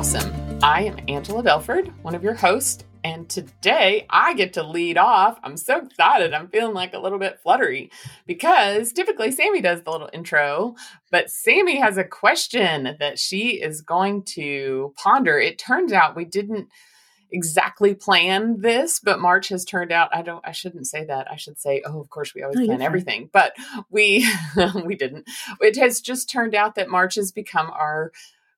Awesome. I am Angela Belford, one of your hosts, and today I get to lead off. I'm so excited. I'm feeling like a little bit fluttery because typically Sammy does the little intro, but Sammy has a question that she is going to ponder. It turns out we didn't exactly plan this, but March has turned out, I shouldn't say that. I should say, of course we always plan everything, but we didn't. It has just turned out that March has become our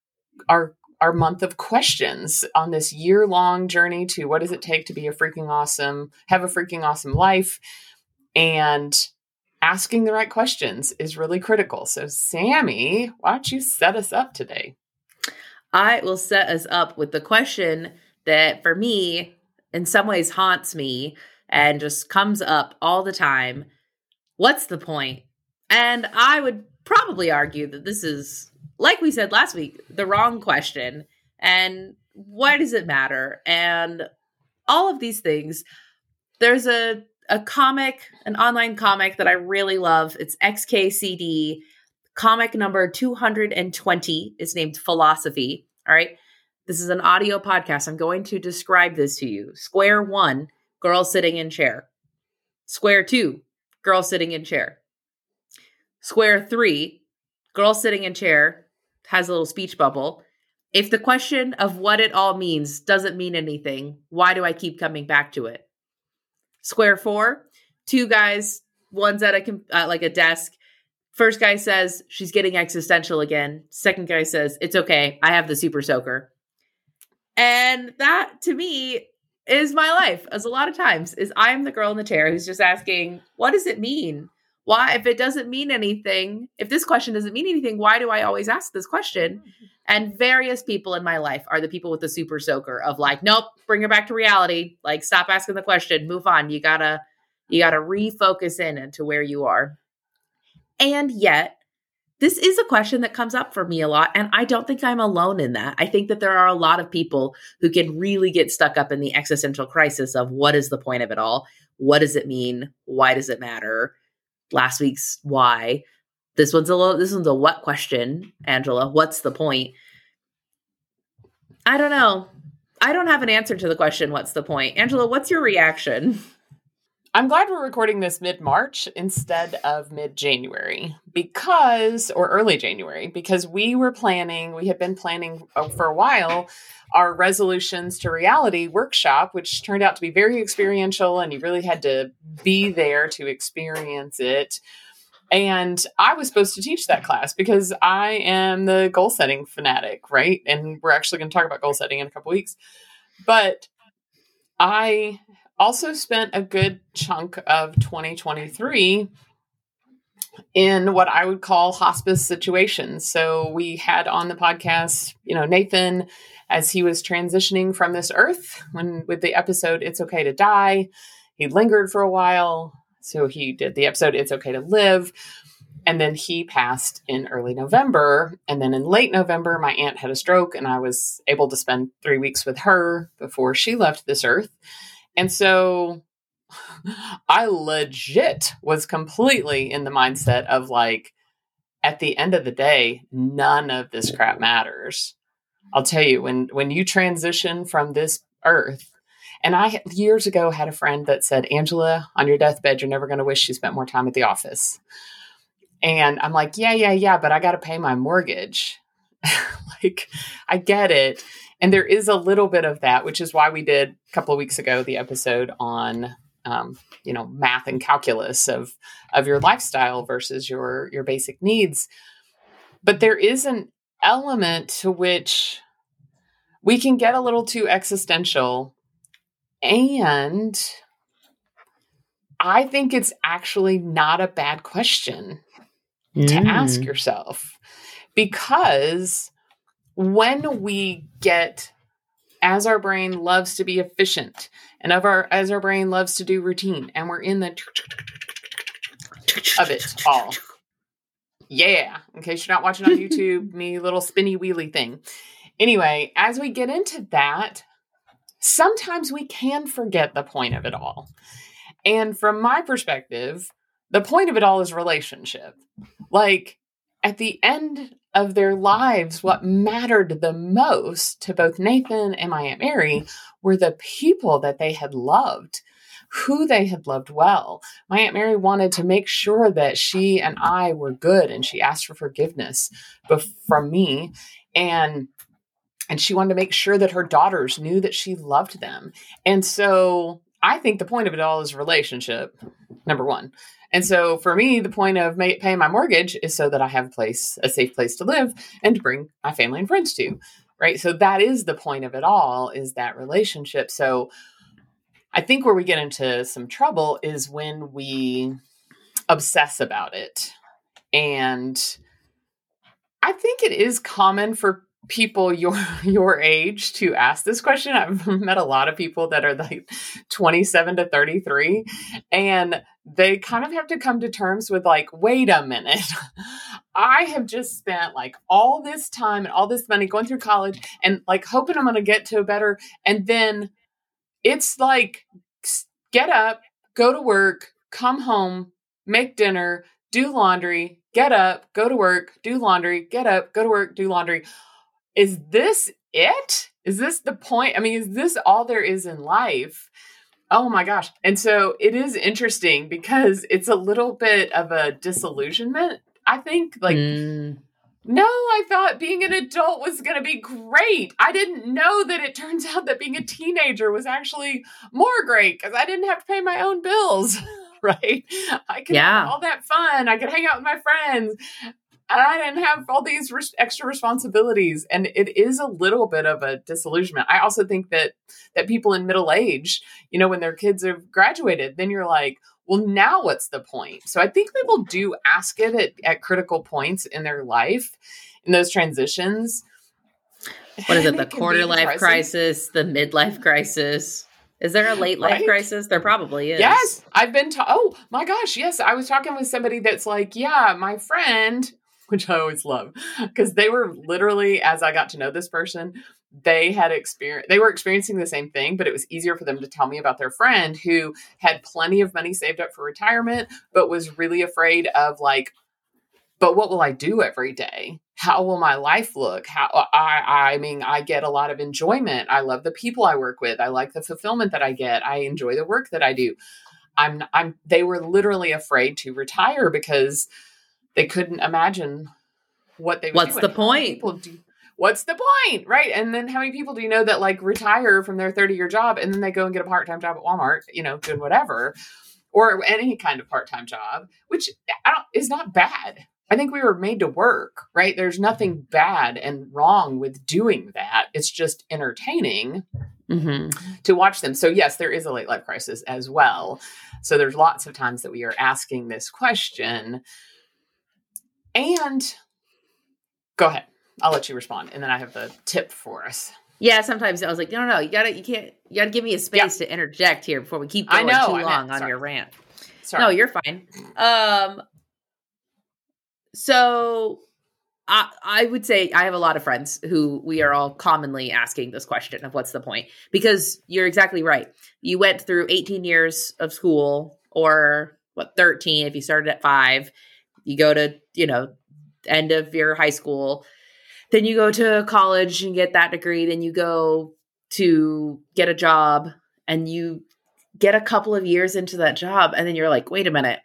month of questions on this year-long journey to what does it take to be have a freaking awesome life. And asking the right questions is really critical. So Sammy, why don't you set us up today? I will set us up with the question that for me, in some ways haunts me and just comes up all the time. What's the point? And I would probably argue that this is, like we said last week, the wrong question. And why does it matter? And all of these things. There's a comic, an online comic that I really love. It's XKCD. Comic number 220 is named Philosophy. All right. This is an audio podcast. I'm going to describe this to you. Square 1, girl sitting in chair. Square 2, girl sitting in chair. Square 3, girl sitting in chair, has a little speech bubble. If the question of what it all means doesn't mean anything, why do I keep coming back to it? Square 4, 2 guys, one's at a desk. First guy says, she's getting existential again. Second guy says, it's okay, I have the super soaker. And that, to me, is my life, as a lot of times, is I'm the girl in the chair who's just asking, what does it mean? Why, if it doesn't mean anything, if this question doesn't mean anything, why do I always ask this question? And various people in my life are the people with the super soaker of like, nope, bring it back to reality. Like, stop asking the question, move on. You gotta refocus into where you are. And yet, this is a question that comes up for me a lot, and I don't think I'm alone in that. I think that there are a lot of people who can really get stuck up in the existential crisis of what is the point of it all? What does it mean? Why does it matter? Last week's why. This one's a what question, Angela. What's the point? I don't know. I don't have an answer to the question, what's the point? Angela, what's your reaction? I'm glad we're recording this mid-March instead of mid-January or early January, because we had been planning for a while our resolutions to reality workshop, which turned out to be very experiential, and you really had to be there to experience it. And I was supposed to teach that class because I am the goal setting fanatic, right? And we're actually going to talk about goal setting in a couple weeks. But I also spent a good chunk of 2023 in what I would call hospice situations. So we had on the podcast, Nathan, as he was transitioning from this earth, with the episode, It's Okay to Die, he lingered for a while. So he did the episode, It's Okay to Live. And then he passed in early November. And then in late November, my aunt had a stroke, and I was able to spend 3 weeks with her before she left this earth. And so I legit was completely in the mindset of like, at the end of the day, none of this crap matters. I'll tell you, when you transition from this earth, and I years ago had a friend that said, Angela, on your deathbed, you're never going to wish you spent more time at the office. And I'm like, yeah, but I got to pay my mortgage. Like, I get it. And there is a little bit of that, which is why we did a couple of weeks ago the episode on, math and calculus of your lifestyle versus your basic needs. But there is an element to which we can get a little too existential. And I think it's actually not a bad question to ask yourself, because when we get, as our brain loves to be efficient and as our brain loves to do routine, and we're in the of it all. Yeah. In case you're not watching on YouTube, me little spinny wheelie thing. Anyway, as we get into that, sometimes we can forget the point of it all. And from my perspective, the point of it all is relationship. Like, at the end of their lives, what mattered the most to both Nathan and my Aunt Mary were the people that they had loved, who they had loved well. My Aunt Mary wanted to make sure that she and I were good, and she asked for forgiveness from me. And she wanted to make sure that her daughters knew that she loved them. And so I think the point of it all is relationship, number one. And so for me, the point of paying my mortgage is so that I have a safe place to live and to bring my family and friends to, right? So that is the point of it all, is that relationship. So I think where we get into some trouble is when we obsess about it. And I think it is common for people your age to ask this question. I've met a lot of people that are like 27 to 33, and they kind of have to come to terms with like, wait a minute, I have just spent like all this time and all this money going through college and like hoping I'm going to get to a better, and then it's like, get up, go to work, come home, make dinner, do laundry, get up, go to work, do laundry, get up, go to work, do laundry. Is this it? Is this the point? I mean, is this all there is in life? Oh my gosh. And so it is interesting because it's a little bit of a disillusionment. I think like, no, I thought being an adult was going to be great. I didn't know that it turns out that being a teenager was actually more great because I didn't have to pay my own bills, right? I could have all that fun. I could hang out with my friends. And I didn't have all these extra responsibilities. And it is a little bit of a disillusionment. I also think that people in middle age, you know, when their kids have graduated, then you're like, well, now what's the point? So I think people do ask it at critical points in their life, in those transitions. What is it? The quarter life crisis, the midlife crisis. Is there a late life crisis? There probably is. Yes. I've been oh my gosh. Yes. I was talking with somebody that's like, yeah, my friend, which I always love, because they were literally, as I got to know this person, they were experiencing the same thing, but it was easier for them to tell me about their friend who had plenty of money saved up for retirement, but was really afraid of like, but what will I do every day? How will my life look? I mean, I get a lot of enjoyment. I love the people I work with. I like the fulfillment that I get. I enjoy the work that I do. They were literally afraid to retire because they couldn't imagine what they would do. What's the point? What's the point? Right. And then how many people do you know that like retire from their 30-year job and then they go and get a part-time job at Walmart, you know, doing whatever, or any kind of part-time job, which is not bad. I think we were made to work, right? There's nothing bad and wrong with doing that. It's just entertaining to watch them. So yes, there is a late life crisis as well. So there's lots of times that we are asking this question. And go ahead. I'll let you respond. And then I have the tip for us. Yeah, sometimes I was like, no, you gotta give me a space to interject here before we keep going too long on your rant. Sorry. No, you're fine. So I would say I have a lot of friends who we are all commonly asking this question of what's the point? Because you're exactly right. You went through 18 years of school, or 13 if you started at 5. You go to, end of your high school. Then you go to college and get that degree. Then you go to get a job and you get a couple of years into that job. And then you're like, wait a minute.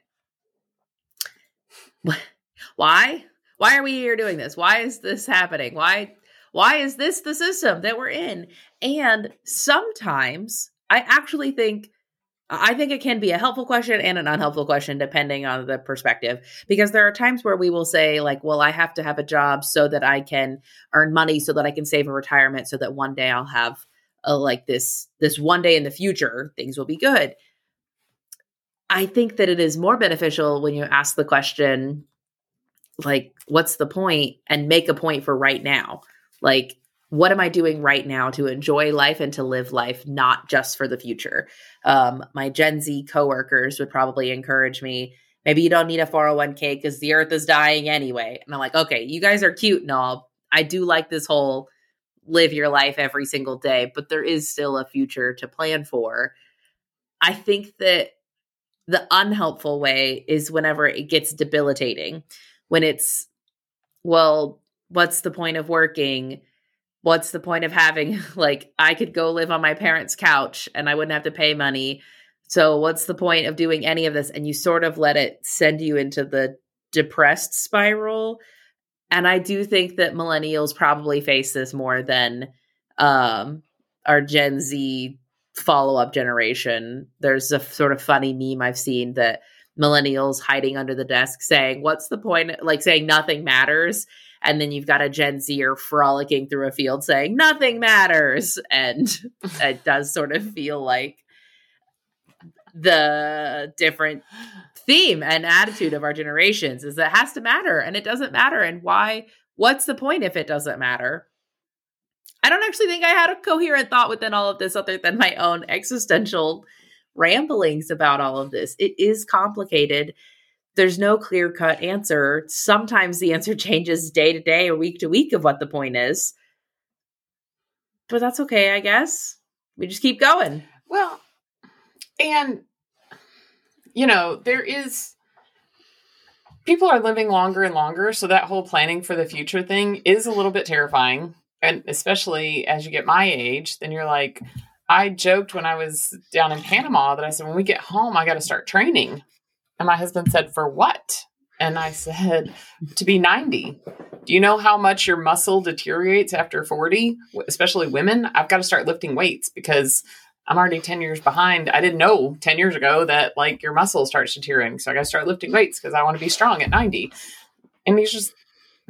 Why? Why are we here doing this? Why is this happening? Why is this the system that we're in? And sometimes I think it can be a helpful question and an unhelpful question depending on the perspective, because there are times where we will say like, well, I have to have a job so that I can earn money so that I can save a retirement so that one day I'll have this one day in the future, things will be good. I think that it is more beneficial when you ask the question, like, what's the point, and make a point for right now. Like, what am I doing right now to enjoy life and to live life, not just for the future? My Gen Z coworkers would probably encourage me, maybe you don't need a 401k because the earth is dying anyway. And I'm like, okay, you guys are cute and all. I do like this whole live your life every single day, but there is still a future to plan for. I think that the unhelpful way is whenever it gets debilitating, when it's, well, what's the point of working? What's the point of having, like, I could go live on my parents' couch and I wouldn't have to pay money. So what's the point of doing any of this? And you sort of let it send you into the depressed spiral. And I do think that millennials probably face this more than our Gen Z follow-up generation. There's a sort of funny meme I've seen that millennials hiding under the desk saying, what's the point? Like saying nothing matters. And then you've got a Gen Zer frolicking through a field saying nothing matters. And it does sort of feel like the different theme and attitude of our generations is that it has to matter and it doesn't matter. And why? What's the point if it doesn't matter? I don't actually think I had a coherent thought within all of this other than my own existential ramblings about all of this. It is complicated. There's no clear-cut answer. Sometimes the answer changes day to day or week to week of what the point is. But that's okay, I guess. We just keep going. Well, and, you know, people are living longer and longer. So that whole planning for the future thing is a little bit terrifying. And especially as you get my age, then you're like, I joked when I was down in Panama that I said, when we get home, I got to start training. And my husband said, for what? And I said, to be 90. Do you know how much your muscle deteriorates after 40, especially women? I've got to start lifting weights because I'm already 10 years behind. I didn't know 10 years ago that like your muscle starts deteriorating. So I got to start lifting weights because I want to be strong at 90. And he's just,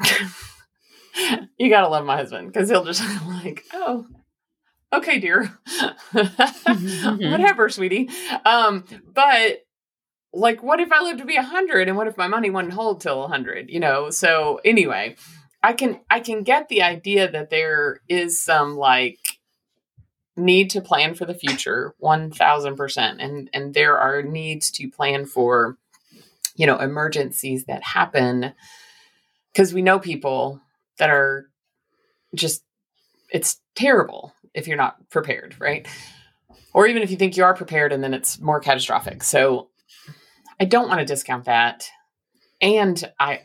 you got to love my husband because he'll just like, oh, okay, dear. Whatever, sweetie. But like, what if I live to be 100 and what if my money wouldn't hold till 100, you know? So anyway, I can get the idea that there is some like need to plan for the future 1000%. And there are needs to plan for, you know, emergencies that happen because we know people that are just, it's terrible if you're not prepared, right? Or even if you think you are prepared and then it's more catastrophic. So I don't want to discount that. And I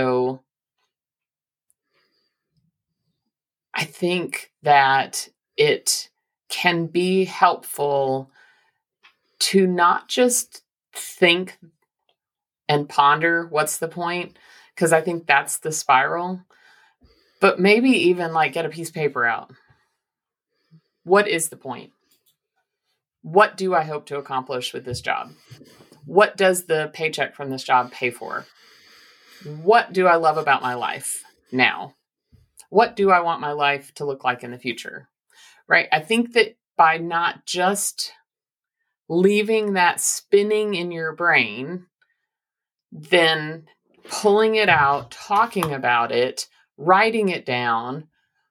think that it can be helpful to not just think and ponder what's the point, because I think that's the spiral, but maybe even like get a piece of paper out. What is the point? What do I hope to accomplish with this job? What does the paycheck from this job pay for? What do I love about my life now? What do I want my life to look like in the future? Right? I think that by not just leaving that spinning in your brain, then pulling it out, talking about it, writing it down,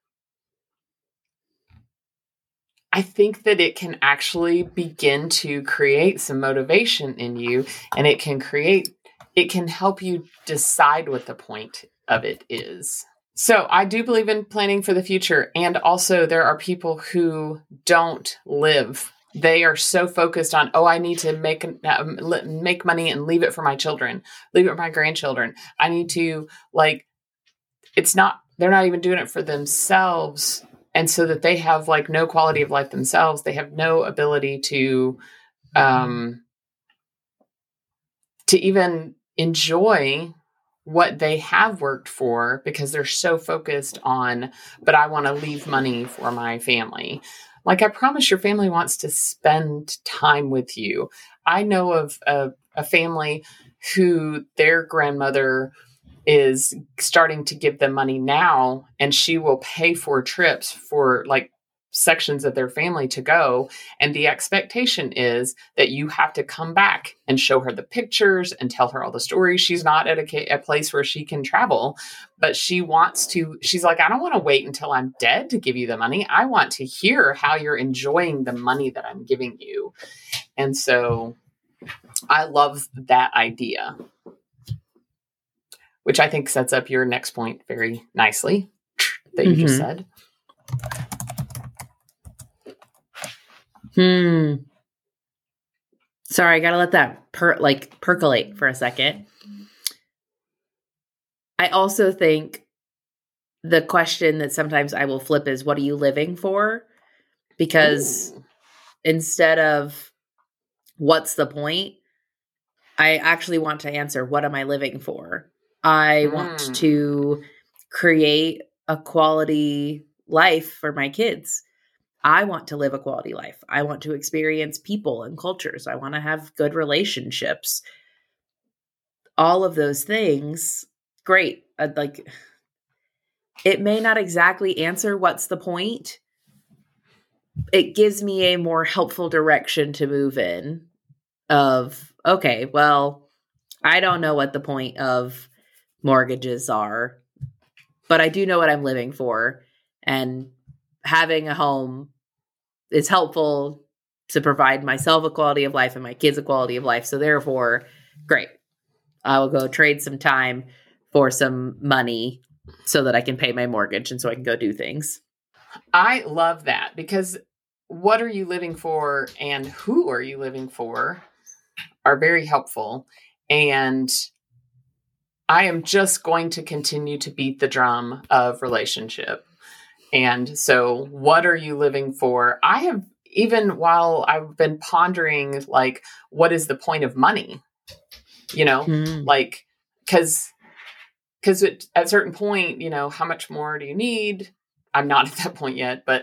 I think that it can actually begin to create some motivation in you, and it can help you decide what the point of it is. So I do believe in planning for the future. And also there are people who don't live. They are so focused on, I need to make money and leave it for my children, leave it for my grandchildren. I need to they're not even doing it for themselves. And so that they have like no quality of life themselves. They have no ability to even enjoy what they have worked for because they're so focused on, but I want to leave money for my family. Like, I promise your family wants to spend time with you. I know of a family who their grandmother is starting to give them money now, and she will pay for trips for like sections of their family to go. And the expectation is that you have to come back and show her the pictures and tell her all the stories. She's not at a place where she can travel, but she's like, I don't want to wait until I'm dead to give you the money. I want to hear how you're enjoying the money that I'm giving you. And so I love that idea, which I think sets up your next point very nicely that you just said. Sorry, I gotta let that percolate for a second. I also think the question that sometimes I will flip is, what are you living for? Because Ooh. instead of what's the point, I actually want to answer, what am I living for? I want Mm. to create a quality life for my kids. I want to live a quality life. I want to experience people and cultures. I want to have good relationships. All of those things, great. Like, it may not exactly answer what's the point. It gives me a more helpful direction to move in of, okay, well, I don't know what the point of mortgages are, but I do know what I'm living for. And having a home is helpful to provide myself a quality of life and my kids a quality of life. So therefore, great. I will go trade some time for some money so that I can pay my mortgage and so I can go do things. I love that, because what are you living for and who are you living for are very helpful. And I am just going to continue to beat the drum of relationship. And so, what are you living for? I have, even while I've been pondering, like, what is the point of money? Mm. Like, because at a certain point, how much more do you need? I'm not at that point yet, but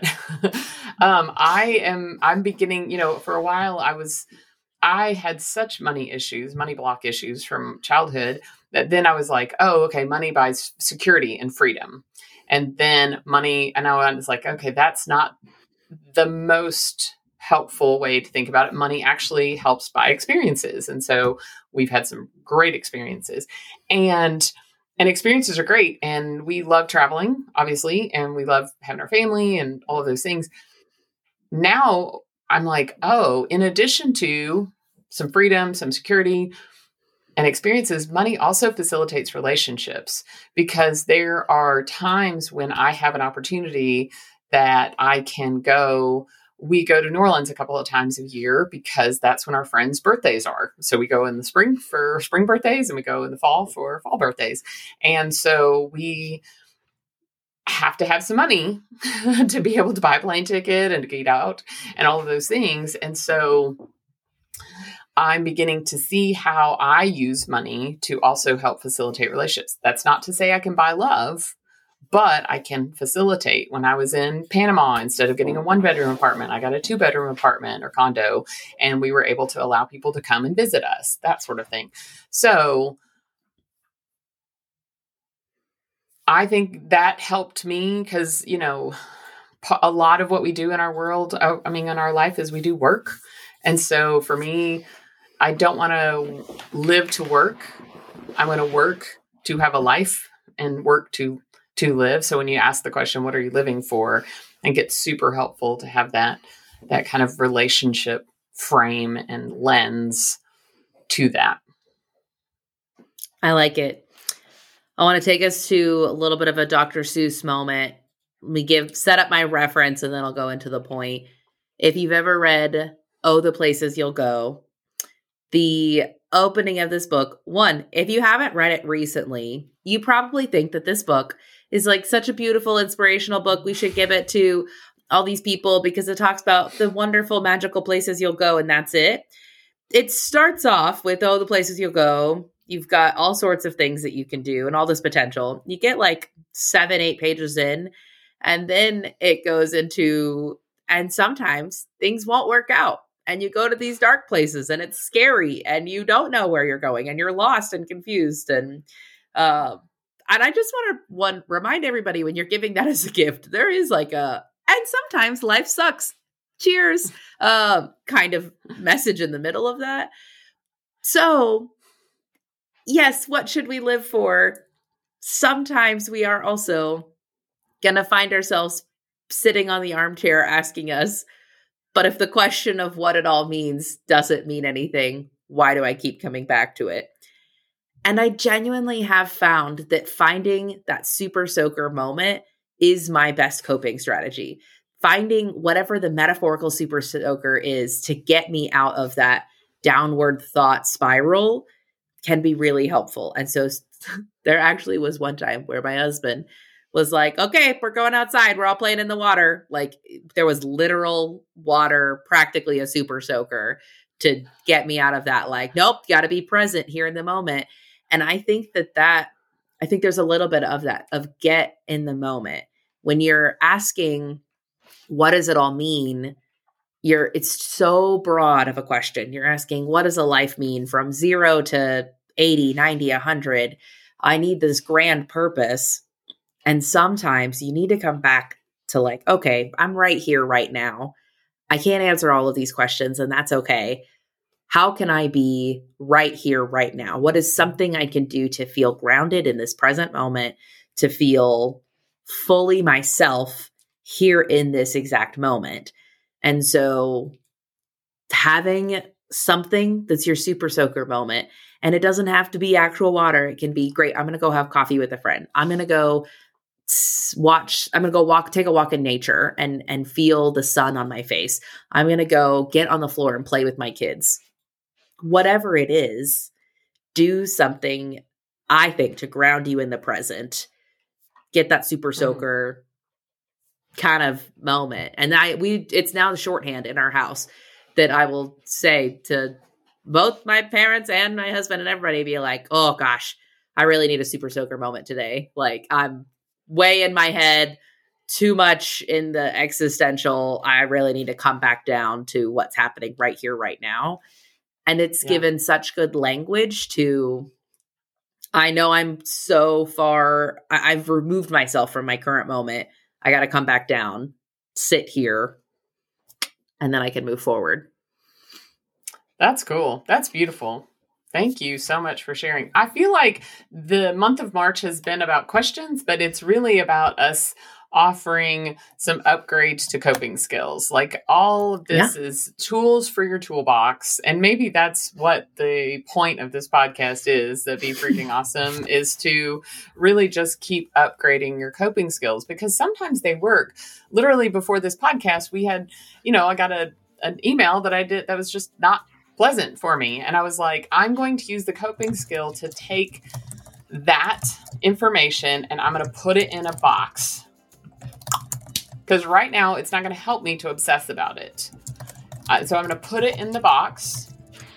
I'm beginning, for a while I had such money block issues from childhood, that then I was like, oh, okay, money buys security and freedom. And then money, and I was like, okay, that's not the most helpful way to think about it. Money actually helps buy experiences. And so we've had some great experiences. And experiences are great. And we love traveling, obviously, and we love having our family and all of those things. Now I'm like, oh, in addition to some freedom, some security, and experiences, money also facilitates relationships, because there are times when I have an opportunity that I can go. We go to New Orleans a couple of times a year because that's when our friends' birthdays are. So we go in the spring for spring birthdays and we go in the fall for fall birthdays. And so we have to have some money to be able to buy a plane ticket and to get out and all of those things. And so I'm beginning to see how I use money to also help facilitate relationships. That's not to say I can buy love, but I can facilitate. When I was in Panama, instead of getting a 1-bedroom apartment, I got a 2-bedroom apartment or condo, and we were able to allow people to come and visit us, that sort of thing. So I think that helped me, because, a lot of what we do in our world, in our life, is we do work. And so for me, I don't want to live to work. I want to work to have a life and work to live. So when you ask the question, what are you living for? I think it's super helpful to have that kind of relationship frame and lens to that. I like it. I want to take us to a little bit of a Dr. Seuss moment. Set up my reference, and then I'll go into the point. If you've ever read Oh, the Places You'll Go, the opening of this book, one, if you haven't read it recently, you probably think that this book is like such a beautiful, inspirational book. We should give it to all these people because it talks about the wonderful, magical places you'll go, and that's it. It starts off with, oh, the places you'll go. You've got all sorts of things that you can do and all this potential. You get like 7-8 pages in, and then it goes into, and sometimes things won't work out. And you go to these dark places and it's scary and you don't know where you're going and you're lost and confused. And I just want to remind everybody, when you're giving that as a gift, there is like and sometimes life sucks. Cheers, kind of message in the middle of that. So, yes, what should we live for? Sometimes we are also going to find ourselves sitting on the armchair asking us, but if the question of what it all means doesn't mean anything, why do I keep coming back to it? And I genuinely have found that finding that super soaker moment is my best coping strategy. Finding whatever the metaphorical super soaker is to get me out of that downward thought spiral can be really helpful. And so there actually was one time where my husband was like, okay, we're going outside. We're all playing in the water. Like there was literal water, practically a super soaker to get me out of that. Like, nope, got to be present here in the moment. And I think I think there's a little bit of that, of get in the moment. When you're asking, what does it all mean? It's so broad of a question. You're asking, what does a life mean from 0 to 80, 90, 100? I need this grand purpose. And sometimes you need to come back to like, okay, I'm right here, right now. I can't answer all of these questions, and that's okay. How can I be right here, right now? What is something I can do to feel grounded in this present moment, to feel fully myself here in this exact moment? And so having something that's your super soaker moment, and it doesn't have to be actual water. It can be great. I'm going to go have coffee with a friend. I'm going to go take a walk in nature and feel the sun on my face. I'm going to go get on the floor and play with my kids. Whatever it is, do something, I think, to ground you in the present. Get that super soaker kind of moment. And it's now the shorthand in our house that I will say to both my parents and my husband and everybody, be like, oh gosh, I really need a super soaker moment today. Like I'm way in my head, too much in the existential. I really need to come back down to what's happening right here, right now. And it's given such good language to, I know I'm so far, I've removed myself from my current moment. I got to come back down, sit here, and then I can move forward. That's cool. That's beautiful. Thank you so much for sharing. I feel like the month of March has been about questions, but it's really about us offering some upgrades to coping skills. Like all of this is tools for your toolbox. And maybe that's what the point of this podcast is, that Be Freaking Awesome, is to really just keep upgrading your coping skills, because sometimes they work. Literally before this podcast, we had, I got an email that I did that was just not pleasant for me. And I was like, I'm going to use the coping skill to take that information and I'm going to put it in a box. Because right now it's not going to help me to obsess about it. So I'm going to put it in the box.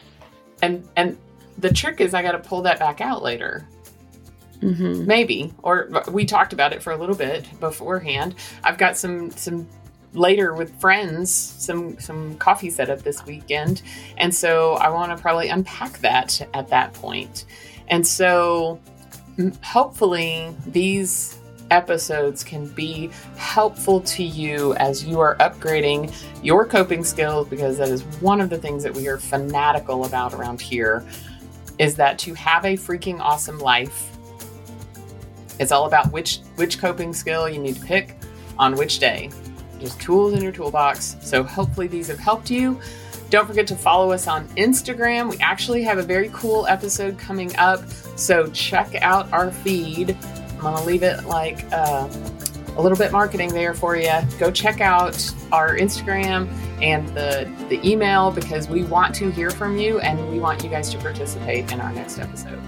And the trick is I got to pull that back out later. Mm-hmm. Maybe. Or we talked about it for a little bit beforehand. I've got some later with friends, some coffee set up this weekend. And so I want to probably unpack that at that point. And so hopefully these episodes can be helpful to you as you are upgrading your coping skills, because that is one of the things that we are fanatical about around here, is that to have a freaking awesome life, it's all about which coping skill you need to pick on which day. Just tools in your toolbox. So hopefully these have helped you. Don't forget to follow us on Instagram. We actually have a very cool episode coming up, so check out our feed. I'm going to leave it like a little bit marketing there for you. Go check out our Instagram and the email, because we want to hear from you and we want you guys to participate in our next episode.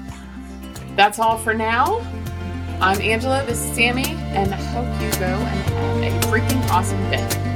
That's all for now. I'm Angela, this is Sammy, and I hope you go and have a freaking awesome day.